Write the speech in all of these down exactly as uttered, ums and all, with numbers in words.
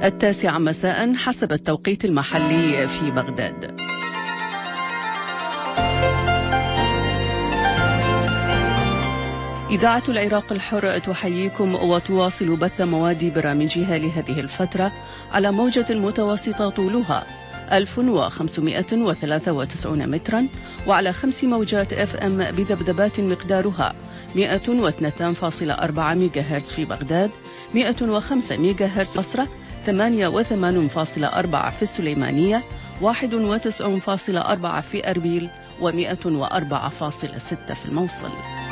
التاسعة مساء حسب التوقيت المحلي في بغداد. إذاعة العراق الحر تحييكم وتواصل بث مواد برامجها لهذه الفترة على موجة متوسطة طولها ألف وخمسمائة وثلاثة وتسعين مترا وعلى خمس موجات اف ام بذبذبات مقدارها مئة واثنين فاصلة أربعة ميجا هرتز في بغداد، مئة وخمسة ميجا هرتز بصرة، ثمانية وثمانين فاصلة أربعة في السليمانية، واحد وتسعين فاصلة أربعة في أربيل، ومئة وأربعة فاصلة ستة في الموصل.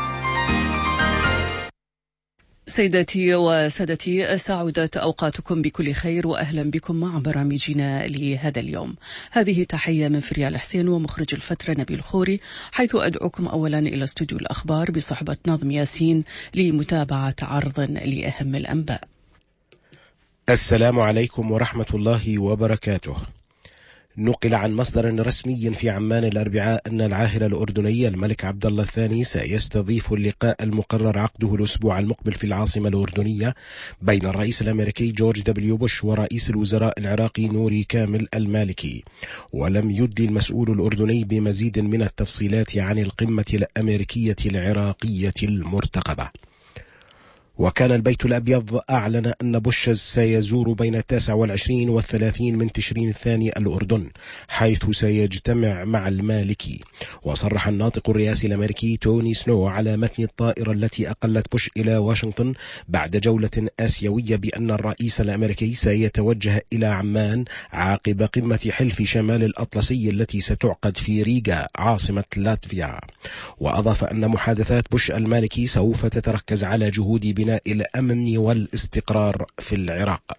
سيداتي وسادتي، سعدت أوقاتكم بكل خير وأهلا بكم مع برامجنا لهذا اليوم. هذه تحية من فريال حسين ومخرج الفترة نبيل خوري، حيث أدعوكم أولا إلى استوديو الأخبار بصحبة ناظم ياسين لمتابعة عرض لأهم الأنباء. السلام عليكم ورحمة الله وبركاته. نقل عن مصدر رسمي في عمان الأربعاء أن العاهل الأردني الملك عبد الله الثاني سيستضيف اللقاء المقرر عقده الأسبوع المقبل في العاصمة الأردنية بين الرئيس الأمريكي جورج دبليو بوش ورئيس الوزراء العراقي نوري كامل المالكي. ولم يدلي المسؤول الأردني بمزيد من التفصيلات عن القمة الأمريكية العراقية المرتقبة. وكان البيت الأبيض أعلن أن بوش سيزور بين التاسع والعشرين والثلاثين من تشرين الثاني الأردن، حيث سيجتمع مع المالكي. وصرح الناطق الرئاسي الأمريكي توني سنو على متن الطائرة التي أقلت بوش إلى واشنطن بعد جولة آسيوية بأن الرئيس الأمريكي سيتوجه إلى عمان عقب قمة حلف شمال الأطلسي التي ستعقد في ريغا عاصمة لاتفيا. وأضاف أن محادثات بوش المالكي سوف تتركز على جهود بناء الأمن والاستقرار في العراق.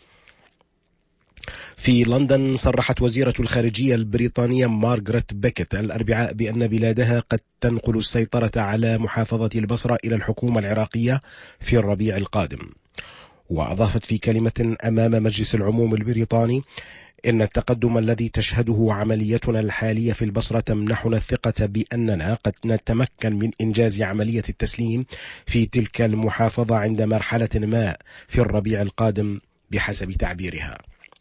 في لندن صرحت وزيرة الخارجية البريطانية مارغريت بيكت الأربعاء بأن بلادها قد تنقل السيطرة على محافظة البصرة إلى الحكومة العراقية في الربيع القادم. وأضافت في كلمة أمام مجلس العموم البريطاني إن التقدم الذي تشهده عمليتنا الحالية في البصرة تمنحنا الثقة بأننا قد نتمكن من إنجاز عملية التسليم في تلك المحافظة عند مرحلة ما في الربيع القادم بحسب تعبيرها.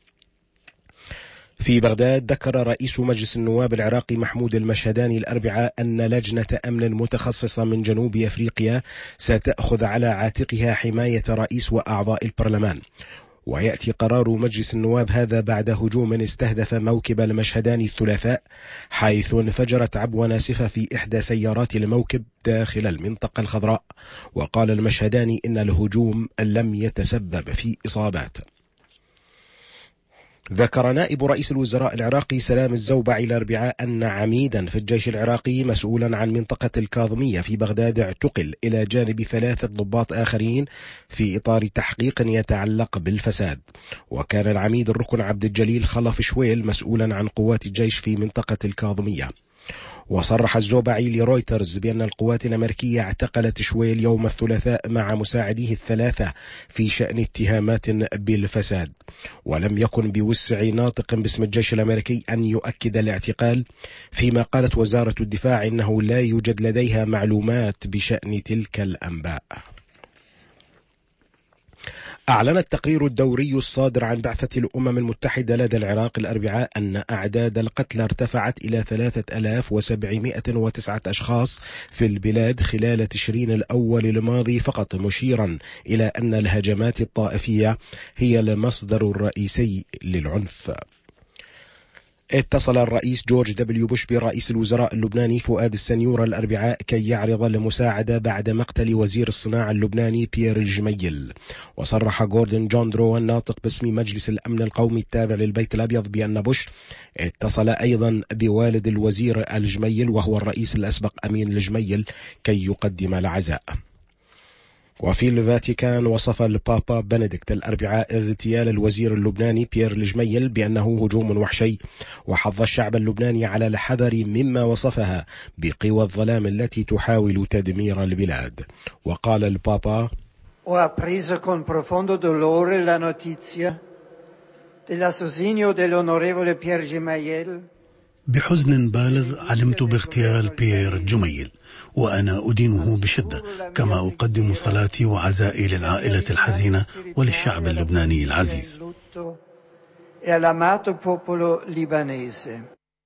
في بغداد ذكر رئيس مجلس النواب العراقي محمود المشهداني الأربعاء أن لجنة أمن متخصصة من جنوب أفريقيا ستأخذ على عاتقها حماية رئيس وأعضاء البرلمان. ويأتي قرار مجلس النواب هذا بعد هجوم استهدف موكب المشهداني الثلاثاء، حيث انفجرت عبوة ناسفة في إحدى سيارات الموكب داخل المنطقة الخضراء. وقال المشهداني إن الهجوم لم يتسبب في إصابات. ذكر نائب رئيس الوزراء العراقي سلام الزوبعي الأربعاء أن عميدا في الجيش العراقي مسؤولا عن منطقة الكاظمية في بغداد اعتقل إلى جانب ثلاثة ضباط آخرين في إطار تحقيق يتعلق بالفساد. وكان العميد الركن عبد الجليل خلف شويل مسؤولا عن قوات الجيش في منطقة الكاظمية. وصرح الزوبعي لرويترز بأن القوات الأمريكية اعتقلت شويل يوم الثلاثاء مع مساعديه الثلاثة في شأن اتهامات بالفساد. ولم يكن بوسع ناطق باسم الجيش الأمريكي أن يؤكد الاعتقال، فيما قالت وزارة الدفاع إنه لا يوجد لديها معلومات بشأن تلك الأنباء. أعلن التقرير الدوري الصادر عن بعثة الأمم المتحدة لدى العراق الأربعاء أن أعداد القتلى ارتفعت إلى ثلاثة آلاف وسبعمائة وتسعة أشخاص في البلاد خلال تشرين الأول الماضي فقط، مشيرا إلى أن الهجمات الطائفية هي المصدر الرئيسي للعنف. اتصل الرئيس جورج دبليو بوش برئيس الوزراء اللبناني فؤاد السنيور الأربعاء كي يعرض المساعدة بعد مقتل وزير الصناعة اللبناني بيير الجميل. وصرح غوردون جوندرو الناطق باسم مجلس الأمن القومي التابع للبيت الأبيض بأن بوش اتصل أيضا بوالد الوزير الجميل وهو الرئيس الأسبق أمين الجميل كي يقدم العزاء. وفي الفاتيكان وصف البابا بنديكت الأربعاء اغتيال الوزير اللبناني بيير الجميل بأنه هجوم وحشي، وحض الشعب اللبناني على الحذر مما وصفها بقوى الظلام التي تحاول تدمير البلاد. وقال البابا: Ho appreso con profondo dolore la notizia dell'assassinio dell'onorevole Pierre Gemayel. بحزن بالغ علمت باغتيال بيير جميل، وأنا أدينه بشدة، كما أقدم صلاتي وعزائي للعائلة الحزينة وللشعب اللبناني العزيز. e all'amato popolo libanese.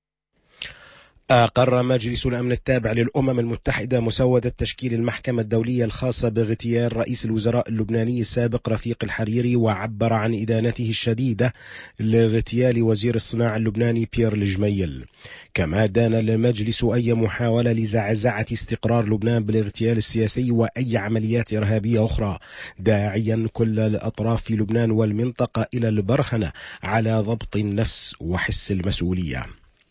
أقر مجلس الأمن التابع للأمم المتحدة مسودة تشكيل المحكمة الدولية الخاصة باغتيال رئيس الوزراء اللبناني السابق رفيق الحريري، وعبر عن إدانته الشديدة لاغتيال وزير الصناعة اللبناني بيير الجميل. كما دان المجلس أي محاولة لزعزعة استقرار لبنان بالاغتيال السياسي وأي عمليات إرهابية أخرى، داعيا كل الأطراف في لبنان والمنطقة إلى البرهنة على ضبط النفس وحس المسؤولية.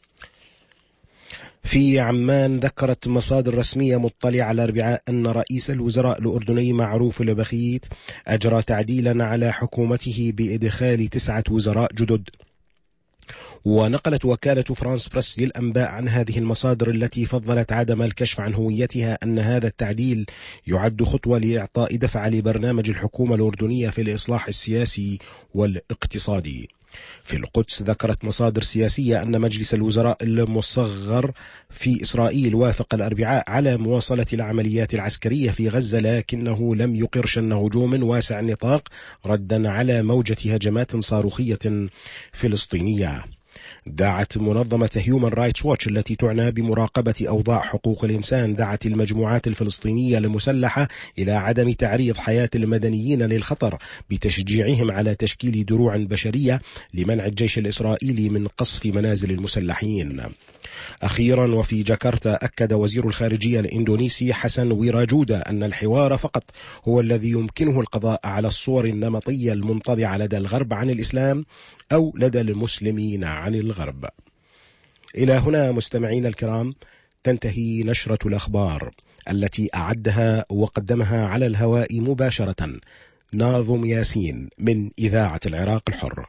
في عمان ذكرت مصادر رسمية مطلعة على الأربعاء أن رئيس الوزراء الأردني معروف البخيت أجرى تعديلا على حكومته بإدخال تسعة وزراء جدد. ونقلت وكالة فرانس بريس للأنباء عن هذه المصادر التي فضلت عدم الكشف عن هويتها أن هذا التعديل يعد خطوة لإعطاء دفع لبرنامج الحكومة الأردنية في الإصلاح السياسي والاقتصادي. في القدس ذكرت مصادر سياسية أن مجلس الوزراء المصغر في إسرائيل وافق الأربعاء على مواصلة العمليات العسكرية في غزة، لكنه لم يقر شن هجوم واسع النطاق ردا على موجة هجمات صاروخية فلسطينية. دعت منظمة هيومن رايتس ووتش التي تعنى بمراقبة أوضاع حقوق الإنسان دعت المجموعات الفلسطينية المسلحة إلى عدم تعريض حياة المدنيين للخطر بتشجيعهم على تشكيل دروع بشرية لمنع الجيش الإسرائيلي من قصف منازل المسلحين. أخيرا، وفي جاكرتا أكد وزير الخارجية الإندونيسي حسن ويراجودا أن الحوار فقط هو الذي يمكنه القضاء على الصور النمطية المنطبعة لدى الغرب عن الإسلام أو لدى المسلمين عن الغرب. إلى هنا مستمعين الكرام تنتهي نشرة الأخبار التي أعدها وقدمها على الهواء مباشرة ناظم ياسين من إذاعة العراق الحر.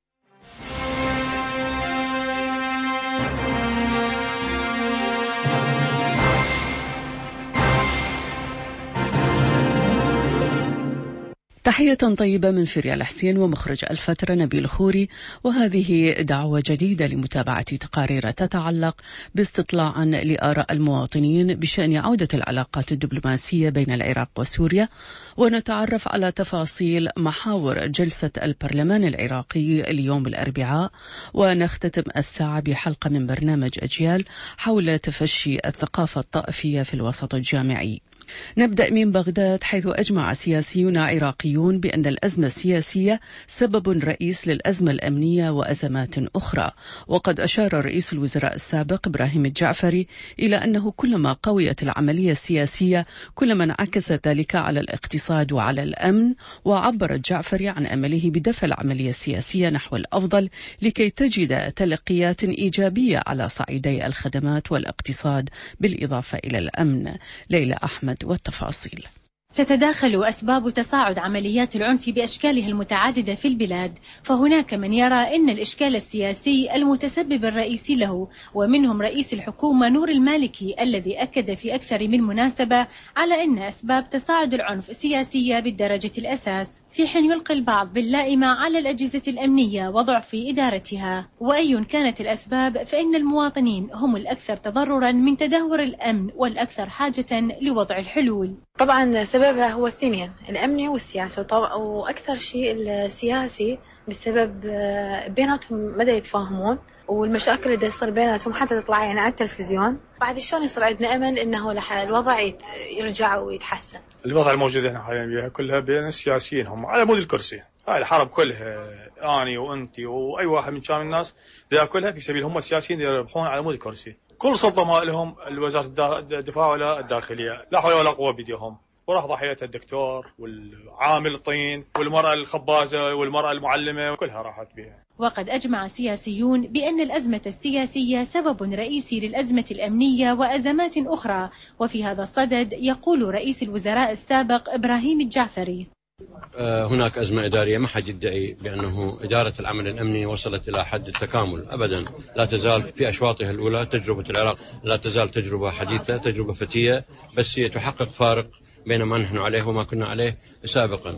تحية طيبة من فريال حسين ومخرج الفترة نبيل خوري، وهذه دعوة جديدة لمتابعة تقارير تتعلق باستطلاع لآراء المواطنين بشأن عودة العلاقات الدبلوماسية بين العراق وسوريا، ونتعرف على تفاصيل محاور جلسة البرلمان العراقي اليوم الأربعاء، ونختتم الساعة بحلقة من برنامج أجيال حول تفشي الثقافة الطائفية في الوسط الجامعي. نبدأ من بغداد، حيث أجمع سياسيون عراقيون بأن الأزمة السياسية سبب رئيس للأزمة الأمنية وأزمات أخرى. وقد أشار رئيس الوزراء السابق إبراهيم الجعفري إلى أنه كلما قويت العملية السياسية كلما انعكس ذلك على الاقتصاد وعلى الأمن. وعبر الجعفري عن أمله بدفع العملية السياسية نحو الأفضل لكي تجد تلقيات إيجابية على صعيدي الخدمات والاقتصاد بالإضافة إلى الأمن. ليلى أحمد والتفاصيل. تتداخل أسباب تصاعد عمليات العنف بأشكالها المتعددة في البلاد، فهناك من يرى أن الإشكال السياسي المتسبب الرئيسي له، ومنهم رئيس الحكومة نور المالكي الذي أكد في أكثر من مناسبة على أن أسباب تصاعد العنف سياسية بالدرجة الأساس، في حين يلقي البعض باللائمة على الأجهزة الأمنية وضعف إدارتها. وأي كانت الأسباب فإن المواطنين هم الأكثر تضررا من تدهور الأمن والأكثر حاجة لوضع الحلول. طبعا سببها هو الاثنين، الأمني والسياسي، وأكثر شيء السياسي بسبب بيناتهم مدى يتفاهمون، والمشاكل اللي يصير بيناتهم حتى تطلع يعني على التلفزيون. بعد شلون يصير عندنا أمل إنه الوضع يرجع ويتحسن. الوضع الموجود احنا حاليا بها كلها بين السياسيين، هم على مود الكرسي. هاي الحرب كلها أني وأنتي وأي واحد من كام الناس ذا كلها في سبيل هم السياسيين يربحون على مود الكرسي. كل سلطة ما لهم الوزارة الدفاع ولا الداخلية، لا حول ولا قوة بيديهم. وراح ضحيتها الدكتور والعامل الطين والمرأة الخبازة والمرأة المعلمة كلها راحت بها. وقد أجمع سياسيون بأن الأزمة السياسية سبب رئيسي للأزمة الأمنية وأزمات أخرى. وفي هذا الصدد يقول رئيس الوزراء السابق إبراهيم الجعفري: هناك أزمة إدارية، ما حد يدعي بأنه إدارة العمل الأمني وصلت إلى حد التكامل أبدا. لا تزال في أشواطها الأولى تجربة العراق، لا تزال تجربة حديثة، تجربة فتية، بس هي تحقق فارق بين ما نحن عليه وما كنا عليه سابقا.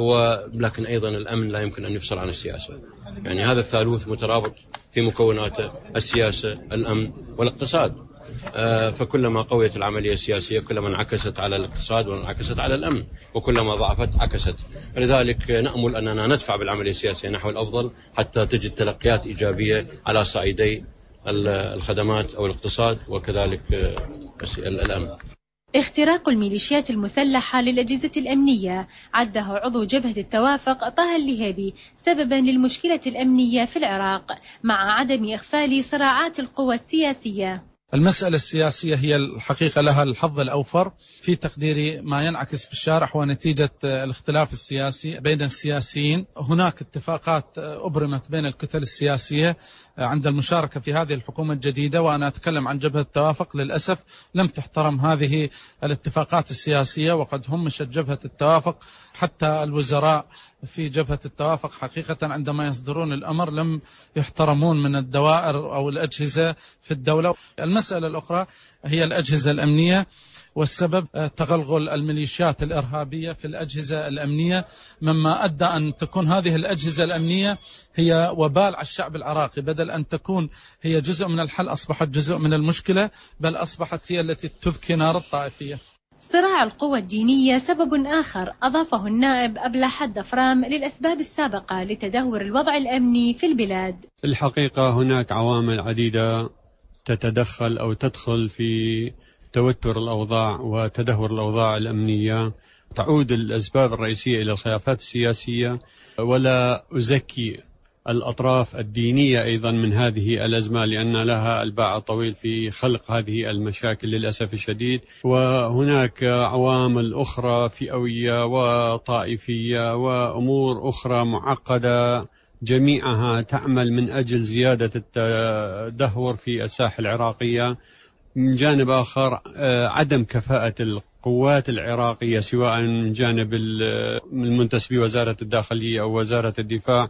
ولكن أيضا الأمن لا يمكن أن يفصل عن السياسة، يعني هذا الثالوث مترابط في مكوناته: السياسة، الأمن، والاقتصاد. فكلما قويت العملية السياسية كلما انعكست على الاقتصاد وانعكست على الأمن، وكلما ضعفت عكست. لذلك نأمل أننا ندفع بالعملية السياسية نحو الأفضل حتى تجد تلقيات إيجابية على صعيدي الخدمات أو الاقتصاد وكذلك الأمن. اختراق الميليشيات المسلحة للأجهزة الأمنية عده عضو جبهة التوافق طه اللهيبي سببا للمشكلة الأمنية في العراق مع عدم إغفال صراعات القوى السياسية. المسألة السياسية هي الحقيقة لها الحظ الأوفر في تقديري ما ينعكس في الشارع، هو نتيجة الاختلاف السياسي بين السياسيين. هناك اتفاقات أبرمت بين الكتل السياسية عند المشاركة في هذه الحكومة الجديدة، وأنا أتكلم عن جبهة التوافق. للأسف لم تحترم هذه الاتفاقات السياسية، وقد همشت جبهة التوافق. حتى الوزراء في جبهة التوافق حقيقة عندما يصدرون الأمر لم يحترمون من الدوائر أو الأجهزة في الدولة. المسألة الأخرى هي الأجهزة الأمنية، والسبب تغلغل الميليشيات الإرهابية في الأجهزة الأمنية، مما أدى أن تكون هذه الأجهزة الأمنية هي وبال على الشعب العراقي. بدل أن تكون هي جزء من الحل أصبحت جزء من المشكلة، بل أصبحت هي التي تذكي نار الطائفية. صراع القوى الدينية سبب آخر أضافه النائب أبلح الدفرام للأسباب السابقة لتدهور الوضع الأمني في البلاد. الحقيقة هناك عوامل عديدة تتدخل أو تدخل في توتر الأوضاع وتدهور الأوضاع الأمنية. تعود الأسباب الرئيسية إلى الخلافات السياسية، ولا أزكي الأطراف الدينية أيضا من هذه الأزمة، لأن لها الباع الطويل في خلق هذه المشاكل للأسف الشديد. وهناك عوامل أخرى فئوية وطائفية وأمور أخرى معقدة، جميعها تعمل من أجل زيادة التدهور في الساحة العراقية. من جانب آخر عدم كفاءة القوات العراقية سواء من جانب المنتسبي وزارة الداخلية أو وزارة الدفاع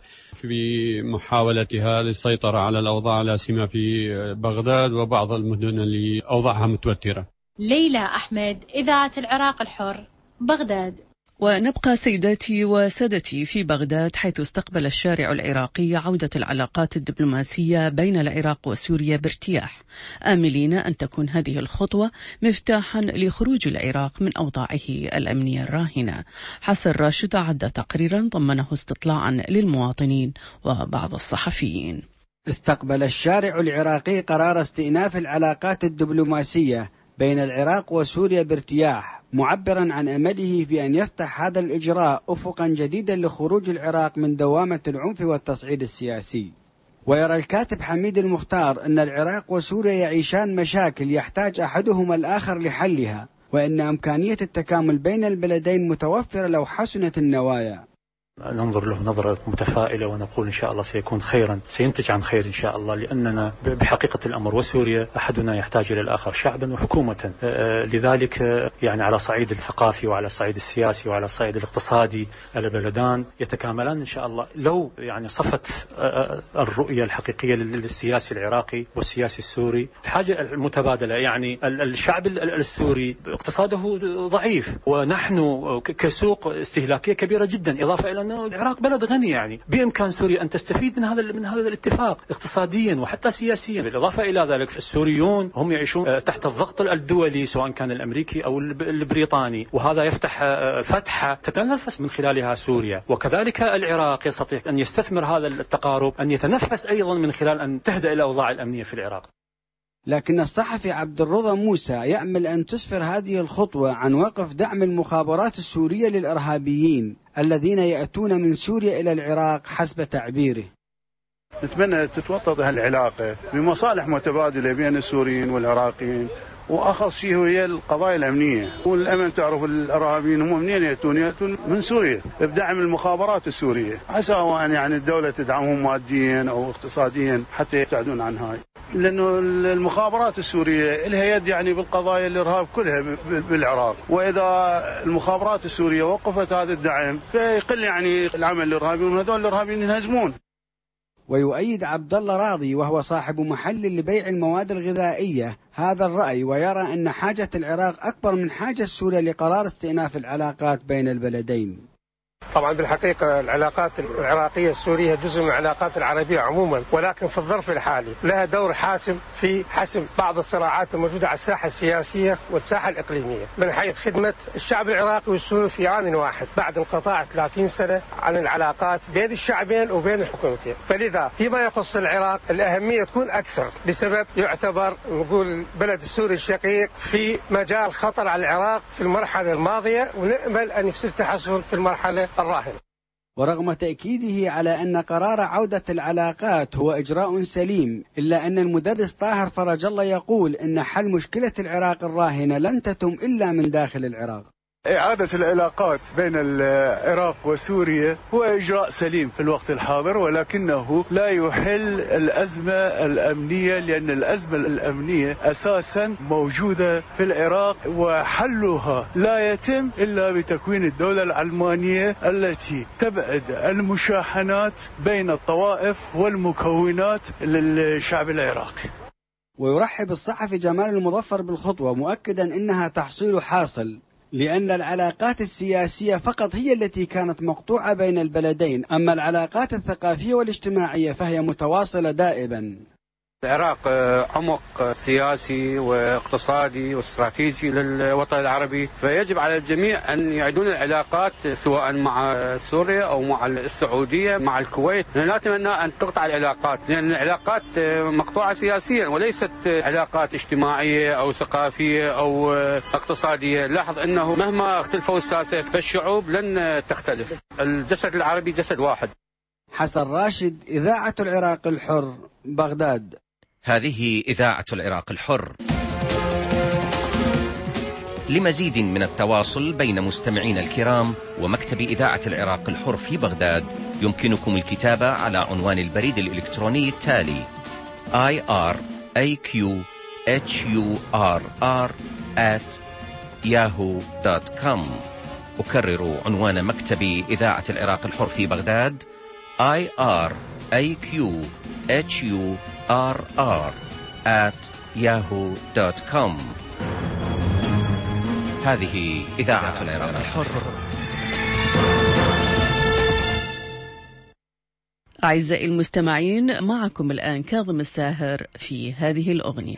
في محاولتها للسيطرة على الأوضاع لا سيما في بغداد وبعض المدن اللي أوضاعها متوترة. ليلى أحمد، إذاعة العراق الحر، بغداد. ونبقى سيداتي وسادتي في بغداد، حيث استقبل الشارع العراقي عودة العلاقات الدبلوماسية بين العراق وسوريا بارتياح، آملين أن تكون هذه الخطوة مفتاحا لخروج العراق من أوضاعه الأمنية الراهنة. حسن راشد عد تقريرا ضمنه استطلاعا للمواطنين وبعض الصحفيين. استقبل الشارع العراقي قرار استئناف العلاقات الدبلوماسية بين العراق وسوريا بارتياح، معبرا عن أمله في أن يفتح هذا الإجراء أفقا جديدا لخروج العراق من دوامة العنف والتصعيد السياسي. ويرى الكاتب حميد المختار أن العراق وسوريا يعيشان مشاكل يحتاج أحدهما الآخر لحلها، وأن إمكانية التكامل بين البلدين متوفرة لو حسنت النوايا. ننظر له نظرة متفائلة ونقول إن شاء الله سيكون خيرا، سينتج عن خير إن شاء الله، لأننا بحقيقة الأمر وسوريا أحدنا يحتاج إلى الآخر شعبا وحكومة. لذلك يعني على الصعيد الثقافي وعلى الصعيد السياسي وعلى الصعيد الاقتصادي البلدان يتكاملان إن شاء الله لو يعني صفت الرؤية الحقيقية للسياسي العراقي والسياسي السوري. الحاجة المتبادلة، يعني الشعب السوري اقتصاده ضعيف، ونحن كسوق استهلاكية كبيرة جدا، إضافة إلى أنه العراق بلد غني، يعني بإمكان سوريا أن تستفيد من هذا من هذا الاتفاق اقتصاديا وحتى سياسيا. بالإضافة إلى ذلك السوريون هم يعيشون تحت الضغط الدولي سواء كان الأمريكي أو البريطاني، وهذا يفتح فتحة تتنفس من خلالها سوريا. وكذلك العراق يستطيع أن يستثمر هذا التقارب، أن يتنفس أيضا من خلال أن تهدأ الأوضاع الأمنية في العراق. لكن الصحفي عبد الرضا موسى يأمل أن تسفر هذه الخطوة عن وقف دعم المخابرات السورية للإرهابيين الذين يأتون من سوريا إلى العراق حسب تعبيره. نتمنى تتوطد هالعلاقة بمصالح متبادلة بين السوريين والعراقيين، وأخص شيء هي القضايا الأمنية والأمن. تعرف الإرهابيين هم منين يأتون؟ يأتون من سوريا بدعم المخابرات السورية، عسى أن يعني الدولة تدعمهم ماديا أو اقتصاديا حتى يبتعدون عن هاي، لأنه المخابرات السورية لها يد يعني بالقضايا الإرهاب كلها بالعراق، وإذا المخابرات السورية وقفت هذا الدعم فيقل يعني العمل الإرهابي، وهذول الإرهابيين ينهزمون. ويؤيد عبد الله راضي وهو صاحب محل لبيع المواد الغذائية هذا الرأي، ويرى أن حاجة العراق أكبر من حاجة سوريا لقرار استئناف العلاقات بين البلدين. طبعا بالحقيقة العلاقات العراقية السورية جزء من العلاقات العربية عموما، ولكن في الظرف الحالي لها دور حاسم في حسم بعض الصراعات الموجودة على الساحة السياسية والساحة الإقليمية من حيث خدمة الشعب العراقي والسوري في آن واحد بعد انقطاع ثلاثين سنة عن العلاقات بين الشعبين وبين الحكومتين. فلذا فيما يخص العراق الأهمية تكون أكثر بسبب يعتبر نقول البلد السوري الشقيق في مجال خطر على العراق في المرحلة الماضية، ونأمل أن يصير تحسن في المرحلة الراهنة. ورغم تأكيده على أن قرار عودة العلاقات هو إجراء سليم، إلا أن المدرس طاهر فرج الله يقول أن حل مشكلة العراق الراهنة لن تتم إلا من داخل العراق. إعادة العلاقات بين العراق وسوريا هو إجراء سليم في الوقت الحاضر، ولكنه لا يحل الأزمة الأمنية، لأن الأزمة الأمنية أساسا موجودة في العراق، وحلها لا يتم إلا بتكوين الدولة العلمانية التي تبعد المشاحنات بين الطوائف والمكونات للشعب العراقي. ويرحب الصحفي جمال المظفر بالخطوة مؤكدا أنها تحصيل حاصل، لأن العلاقات السياسية فقط هي التي كانت مقطوعة بين البلدين، أما العلاقات الثقافية والاجتماعية فهي متواصلة دائما. العراق عمق سياسي واقتصادي واستراتيجي للوطن العربي، فيجب على الجميع أن يعيدون العلاقات سواء مع سوريا أو مع السعودية مع الكويت. لا نتمنى أن تقطع العلاقات، لأن العلاقات مقطوعة سياسيا وليست علاقات اجتماعية أو ثقافية أو اقتصادية. لاحظ أنه مهما اختلفوا الساسة فالشعوب لن تختلف، الجسد العربي جسد واحد. حسن راشد، إذاعة العراق الحر، بغداد. هذه إذاعة العراق الحر. لمزيد من التواصل بين مستمعين الكرام ومكتب إذاعة العراق الحر في بغداد يمكنكم الكتابة على عنوان البريد الإلكتروني التالي آي آر إيه كيو إتش يو آر آر آت ياهو دوت كوم. أكرر عنوان مكتب إذاعة العراق الحر في بغداد آي آر إيه كيو إتش يو آر آر آت ياهو دوت كوم. هذه إذاعة العراق الحر. أعزائي المستمعين، معكم الآن كاظم الساهر في هذه الأغنية.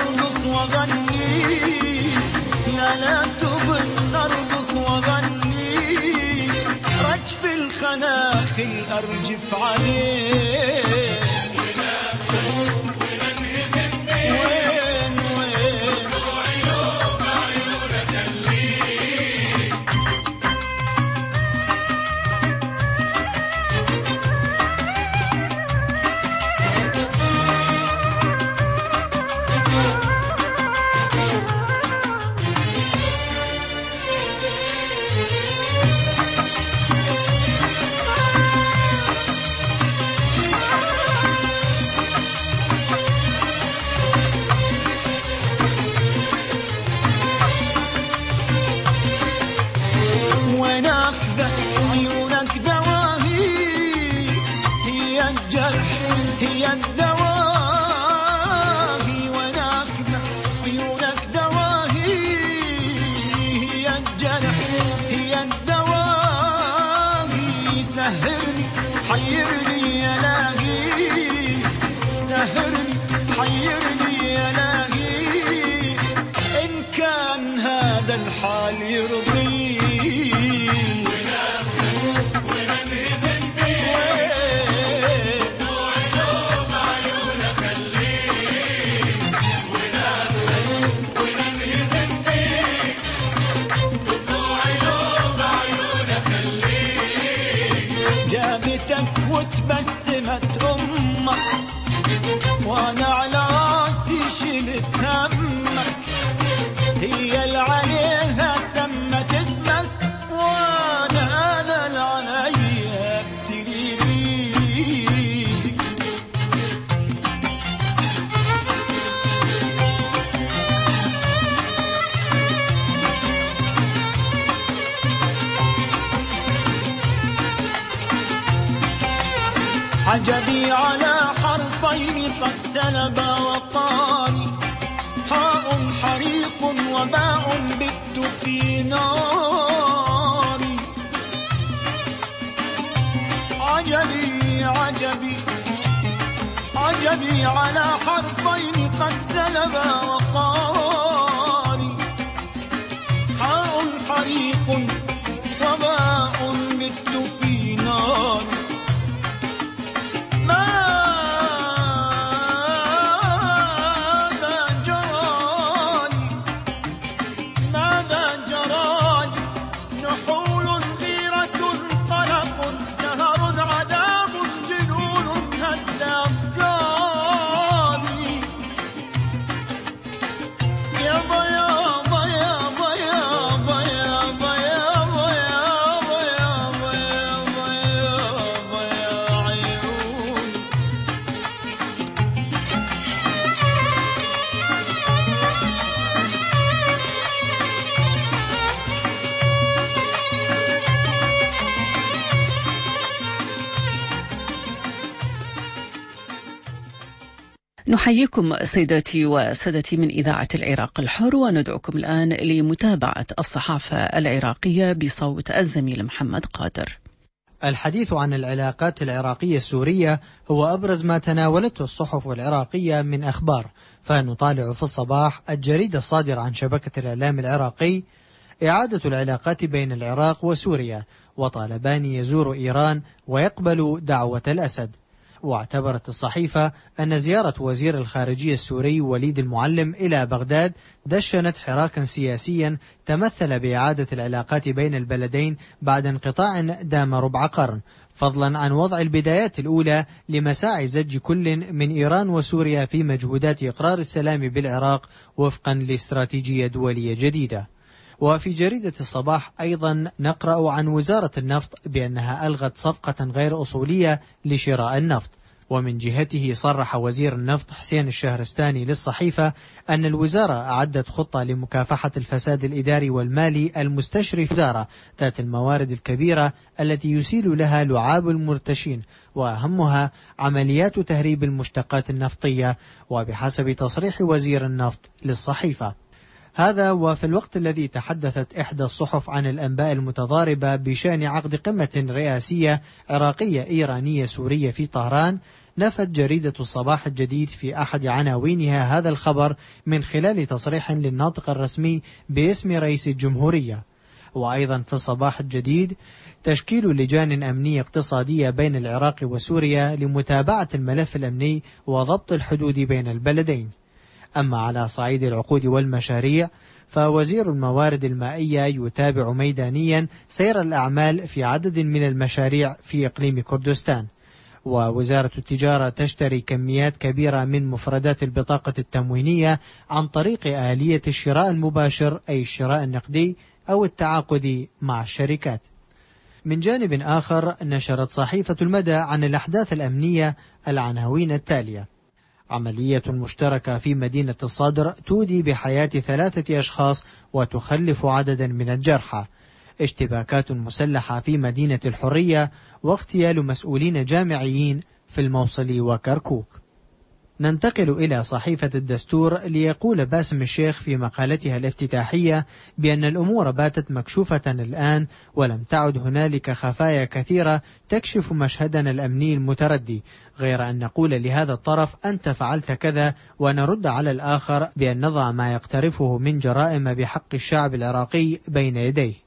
لا لا تظن نرقص وغني خناخل أرجف عليه وتبسمت أمك وأنا على راسي شلت همك، هي اللي عليها سمت اسمك وأنا أنا اللي عليا ابتلي بيك. عجبي على حرفين قد سلبا وقالي، حاء حريق وباء بت في ناري. عجبي عجبي عجبي على حرفين قد سلبا وقالي، حاء حريق وباء بت في ناري. نحييكم سيداتي وسادتي من إذاعة العراق الحر، وندعوكم الآن لمتابعة الصحافة العراقية بصوت الزميل محمد قادر. الحديث عن العلاقات العراقية السورية هو أبرز ما تناولته الصحف العراقية من أخبار، فنطالع في الصباح الجريدة الصادرة عن شبكة الإعلام العراقي إعادة العلاقات بين العراق وسوريا، وطالبان يزور إيران ويقبل دعوة الأسد. واعتبرت الصحيفة أن زيارة وزير الخارجية السوري وليد المعلم إلى بغداد دشنت حراكا سياسيا تمثل بإعادة العلاقات بين البلدين بعد انقطاع دام ربع قرن، فضلا عن وضع البدايات الأولى لمساعي زج كل من إيران وسوريا في مجهودات إقرار السلام بالعراق وفقا لاستراتيجية دولية جديدة. وفي جريدة الصباح أيضا نقرأ عن وزارة النفط بأنها ألغت صفقة غير أصولية لشراء النفط. ومن جهته صرح وزير النفط حسين الشهرستاني للصحيفة أن الوزارة أعدت خطة لمكافحة الفساد الإداري والمالي المستشرف وزارة ذات الموارد الكبيرة التي يسيل لها لعاب المرتشين، وأهمها عمليات تهريب المشتقات النفطية، وبحسب تصريح وزير النفط للصحيفة. هذا وفي الوقت الذي تحدثت إحدى الصحف عن الأنباء المتضاربة بشأن عقد قمة رئاسية عراقية إيرانية سورية في طهران، نفت جريدة الصباح الجديد في أحد عناوينها هذا الخبر من خلال تصريح للناطق الرسمي باسم رئيس الجمهورية. وأيضا في الصباح الجديد تشكيل لجان أمنية اقتصادية بين العراق وسوريا لمتابعة الملف الأمني وضبط الحدود بين البلدين. أما على صعيد العقود والمشاريع فوزير الموارد المائية يتابع ميدانيا سير الأعمال في عدد من المشاريع في إقليم كردستان. ووزارة التجارة تشتري كميات كبيرة من مفردات البطاقة التموينية عن طريق آلية الشراء المباشر أي الشراء النقدي أو التعاقدي مع الشركات. من جانب آخر نشرت صحيفة المدى عن الأحداث الأمنية العناوين التالية: عملية مشتركة في مدينة الصدر تودي بحياة ثلاثة أشخاص وتخلف عددا من الجرحى، اشتباكات مسلحة في مدينة الحرية، واغتيال مسؤولين جامعيين في الموصل وكركوك. ننتقل إلى صحيفة الدستور ليقول باسم الشيخ في مقالتها الافتتاحية بأن الأمور باتت مكشوفة الآن ولم تعد هنالك خفايا كثيرة تكشف مشهدنا الأمني المتردي، غير أن نقول لهذا الطرف أنت فعلت كذا ونرد على الآخر بأن نضع ما يقترفه من جرائم بحق الشعب العراقي بين يديه.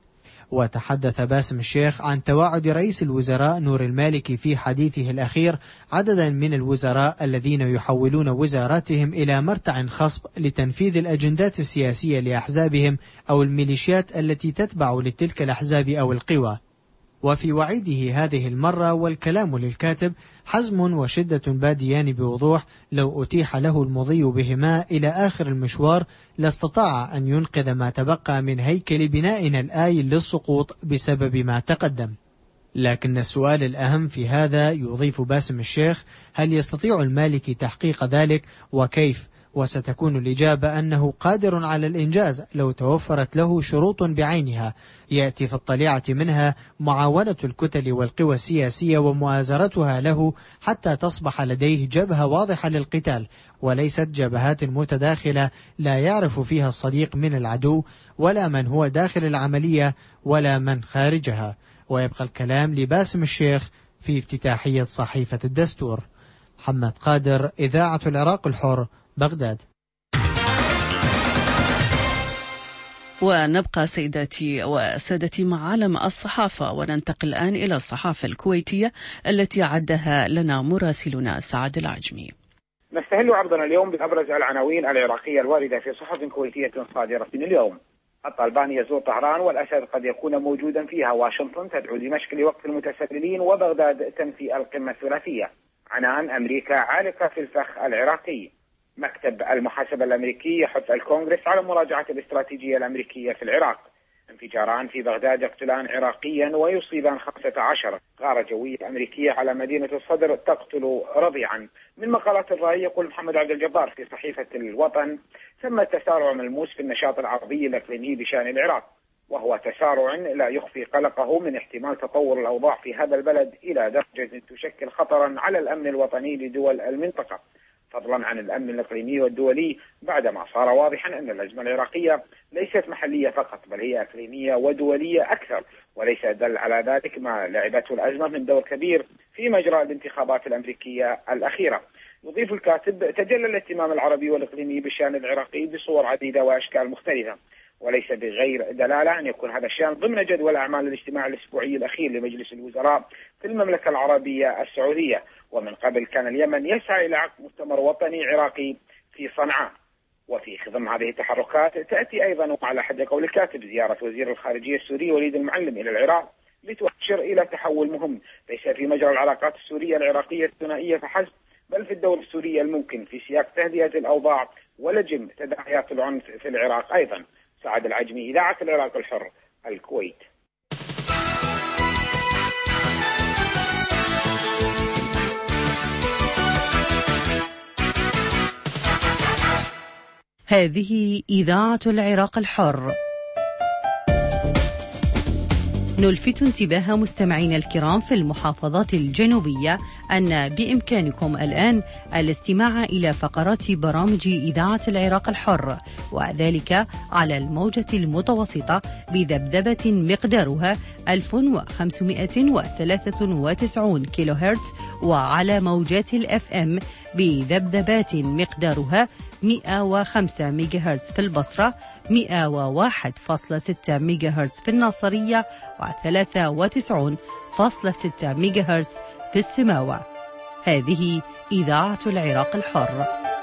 وتحدث باسم الشيخ عن توعد رئيس الوزراء نور المالكي في حديثه الأخير عددا من الوزراء الذين يحولون وزاراتهم إلى مرتع خصب لتنفيذ الأجندات السياسية لأحزابهم أو الميليشيات التي تتبع لتلك الأحزاب أو القوى. وفي وعيده هذه المرة والكلام للكاتب حزم وشدة باديان بوضوح، لو أتيح له المضي بهما إلى آخر المشوار لاستطاع أن ينقذ ما تبقى من هيكل بنائنا الآيل للسقوط بسبب ما تقدم. لكن السؤال الأهم في هذا، يضيف باسم الشيخ، هل يستطيع المالكي تحقيق ذلك وكيف؟ وستكون الإجابة أنه قادر على الإنجاز لو توفرت له شروط بعينها يأتي في الطليعة منها معاونة الكتل والقوى السياسية ومؤازرتها له حتى تصبح لديه جبهة واضحة للقتال، وليست جبهات متداخلة لا يعرف فيها الصديق من العدو ولا من هو داخل العملية ولا من خارجها. ويبقى الكلام لباسم الشيخ في افتتاحية صحيفة الدستور. محمد قادر، إذاعة العراق الحر، بغداد. ونبقى سيداتي وسادتي مع عالم الصحافة، وننتقل الآن إلى الصحافة الكويتية التي عدها لنا مراسلنا سعد العجمي. نستهل عرضنا اليوم بأبرز العناوين العراقية الواردة في صحف كويتية صادرة من اليوم. الطالبان يزور طهران والأسد قد يكون موجودا فيها، واشنطن تدعو دمشق لوقف المتسللين، وبغداد تنفي القمة الثلاثية. عنان أمريكا عالقة في الفخ العراقي. مكتب المحاسبة الأمريكي يحث الكونغرس على مراجعة الاستراتيجية الأمريكية في العراق. انفجاران في بغداد يقتلان عراقيا ويصيبان خمسة عشر. غارة جوية أمريكية على مدينة الصدر تقتل رضيعا. من مقالات الرأي يقول محمد عبد الجبار في صحيفة الوطن: ثم تسارع ملموس في النشاط العربي الإقليمي بشأن العراق، وهو تسارع لا يخفي قلقه من احتمال تطور الأوضاع في هذا البلد إلى درجة تشكل خطرا على الأمن الوطني لدول المنطقة، فضلا عن الأمن الإقليمي والدولي، بعدما صار واضحا أن الأزمة العراقية ليست محلية فقط بل هي إقليمية ودولية أكثر، وليس دل على ذلك ما لعبته الأزمة من دور كبير في مجرى الانتخابات الأمريكية الأخيرة. يضيف الكاتب: تجلى الاهتمام العربي والإقليمي بالشأن العراقي بصور عديدة وأشكال مختلفة، وليس بغير دلالة أن يكون هذا الشأن ضمن جدول أعمال الاجتماع الأسبوعي الأخير لمجلس الوزراء في المملكة العربية السعودية. ومن قبل كان اليمن يسعى إلى عقد مؤتمر وطني عراقي في صنعاء. وفي خضم هذه التحركات تأتي أيضا على حد قول الكاتب زيارة وزير الخارجية السوري وليد المعلم إلى العراق لتؤشر إلى تحول مهم ليس في مجرى العلاقات السورية العراقية الثنائية فحسب، بل في الدور السوري الممكن في سياق تهدئة الأوضاع ولجم تداعيات العنف في العراق أيضا. سعد العجمي، إذاعة العراق الحر، الكويت. هذه إذاعة العراق الحر. نلفت انتباه مستمعينا الكرام في المحافظات الجنوبية أن بإمكانكم الآن الاستماع إلى فقرات برامج إذاعة العراق الحر، وذلك على الموجة المتوسطة بذبذبة مقدارها ألف وخمسمائة وثلاثة وتسعين كيلو هرتز، وعلى موجات الأف أم بذبذبات مقدارها مئة وخمسة ميجاهرتز في البصرة، مئة وواحد فاصلة ستة ميجاهرتز في الناصرية، وثلاثة وتسعين فاصلة ستة ميجاهرتز في السماوة. هذه إذاعة العراق الحر.